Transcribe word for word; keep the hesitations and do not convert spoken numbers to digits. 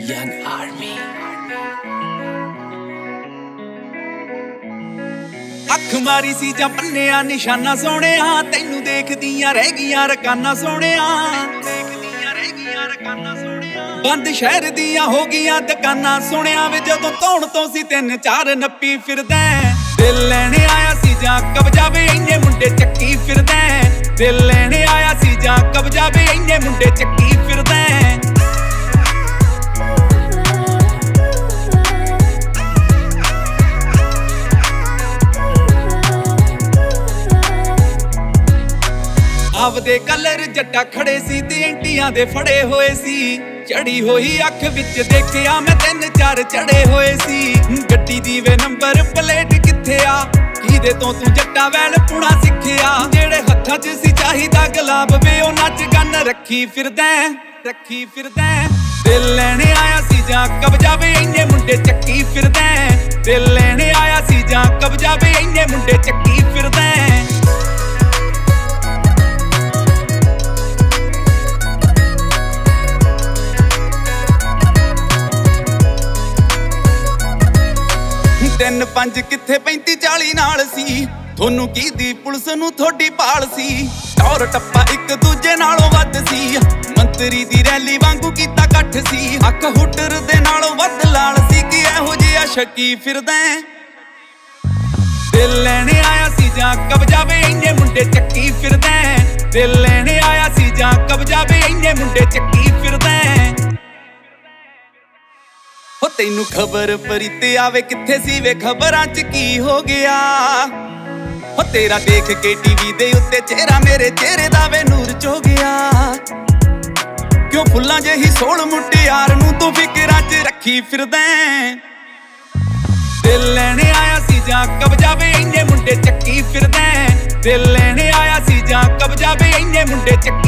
Young Army। ਅੱਖ ਮਾਰੀ ਸੀ ਜਾਂ ਪੰਨਿਆ ਨਿਸ਼ਾਨਾ ਸੋਹਣਿਆ, ਤੈਨੂੰ ਦੇਖਦੀਆਂ ਰਹਿ ਗਈਆਂ ਰਕਾਨਾ ਸੋਹਣਿਆ, ਦੇਖਦੀਆਂ ਰਹਿ ਗਈਆਂ ਰਕਾਨਾ ਸੋਹਣਿਆ। ਬੰਦ ਸ਼ਹਿਰ ਦੀਆਂ ਹੋ ਗਈਆਂ ਦੁਕਾਨਾਂ ਸੋਹਣਿਆ ਵੇ, ਜਦੋਂ ਧੌਣ ਤੋਂ ਸੀ ਤਿੰਨ ਚਾਰ ਨੱਪੀ ਫਿਰਦਾ। ਦਿਲ ਲੈਣ ਆਇਆ ਸੀ ਜਾਂ ਕਬਜ਼ਾ ਵੇ, ਇੰਨੇ ਮੁੰਡੇ ਚੱਕੀ ਫਿਰਦਾ। ਦਿਲ ਲੈਣ ਆਇਆ ਸੀ ਜਾਂ ਕਬਜ਼ਾ ਵੇ, ਇੰਨੇ ਮੁੰਡੇ ਚੱਕੀ ਫਿਰਦਾ। ਆਪਦੇ ਕਲਰ ਜੱਟਾ ਖੜੇ ਸੀ ਤੇ ਐਂਟੀਆਂ ਦੇ ਫੜੇ ਹੋਏ ਸੀ, ਚੜੀ ਹੋਈ ਅੱਖ ਵਿੱਚ ਦੇਖਿਆ ਮੈਂ ਤਿੰਨ ਚਾਰ ਚੜੇ ਹੋਏ ਸੀ। ਗੱਡੀ ਦੀ ਵੇ ਨੰਬਰ ਪਲੇਟ ਕਿੱਥੇ ਆ, ਕਿਹਦੇ ਤੋਂ ਤੂੰ ਜੱਟਾ ਵੈਲ ਪੁਣਾ ਸਿੱਖਿਆ। ਜਿਹੜੇ ਹੱਥਾਂ 'ਚ ਸੀ ਚਾਹੀਦਾ ਗੁਲਾਬ ਵੇ, ਉਹ ਨੱਚ ਗੰਨ ਰੱਖੀ ਫਿਰਦਾ ਰੱਖੀ ਫਿਰਦਾ। ਦਿਲ ਲੈਣ ਆਇਆ ਸੀ ਜਾਂ ਕਬਜ਼ਾ ਵੇ, ਇੰਨੇ ਮੁੰਡੇ ਚੱਕੀ ਫਿਰਦਾ। ਦਿਲ ਲੈਣ ਆਇਆ ਸੀ ਜਾਂ ਕਬਜ਼ਾ ਵੇ, ਇੰਨੇ ਮੁੰਡੇ ਚੱਕੀ ਫਿਰਦਾ। ਤਿੰਨ ਪੰਜ ਕਿੱਥੇ ਪੈਂਤੀ ਚਾਲੀ ਨਾਲ ਸੀ, ਤੁਹਾਨੂੰ ਕੀ ਦੀ ਪੁਲਿਸ ਨੂੰ ਥੋੜੀ ਭਾਲ ਸੀ। ਟੌਰ ਟੱਪਾ ਇੱਕ ਦੂਜੇ ਨਾਲੋਂ ਵੱਧ ਸੀ, ਮੰਤਰੀ ਦੀ ਰੈਲੀ ਵਾਂਗੂ ਕੀਤਾ ਇਕੱਠ ਸੀ। ਅੱਖ ਹੁਟਰ ਦੇ ਨਾਲੋਂ ਵੱਧ ਲਾਲ ਸੀ, ਕਿ ਇਹੋ ਜਿਹਾ ਸ਼ੱਕੀ ਫਿਰਦਾ। ਦਿਲ ਲੈਣ ਆਇਆ ਸੀ ਜਾਂ ਕਬਜ਼ਾ ਵੇ, ਇੰਨੇ ਮੁੰਡੇ ਚੱਕੀ ਫਿਰਦਾ। ਦਿਲ ਲੈਣ ਆਇਆ ਸੀ ਜਾਂ ਕਬਜ਼ਾ ਵੇ, ਇੰਨੇ ਮੁੰਡੇ ਚੱਕੀ ਫਿਰਦਾ। ਹੋ ਤੈਨੂੰ ਖਬਰ ਪਰੀਤੇ ਆਵੇ, ਕਿੱਥੇ ਸੀ ਵੇ ਖਬਰਾਂ 'ਚ ਕੀ ਹੋ ਗਿਆ। ਹੋ ਤੇਰਾ ਦੇਖ ਕੇ ਟੀਵੀ ਦੇ ਉੱਤੇ ਚਿਹਰਾ ਮੇਰੇ ਚਿਹਰੇ ਦਾ ਵੇ ਨੂਰ ਚੋ ਗਿਆ। ਕਿਉਂ ਫੁੱਲਾਂ ਜਿਹੀ ਸੋਹਲ ਮੁਟਿਆਰ ਨੂੰ ਤੂੰ ਫਿਕਰਾਂ 'ਚ ਰੱਖੀ ਫਿਰਦਾ। ਦਿਲ ਲੈਣ ਆਇਆ ਸੀ ਜਾਂ ਕਬਜ਼ਾ ਵੇ, ਇੰਨੇ ਮੁੰਡੇ ਚੱਕੀ ਫਿਰਦਾ। ਦਿਲ ਲੈਣ ਆਇਆ ਸੀ ਜਾਂ ਕਬਜ਼ਾ ਵੇ, ਇੰਨੇ ਮੁੰਡੇ ਚੱਕੀ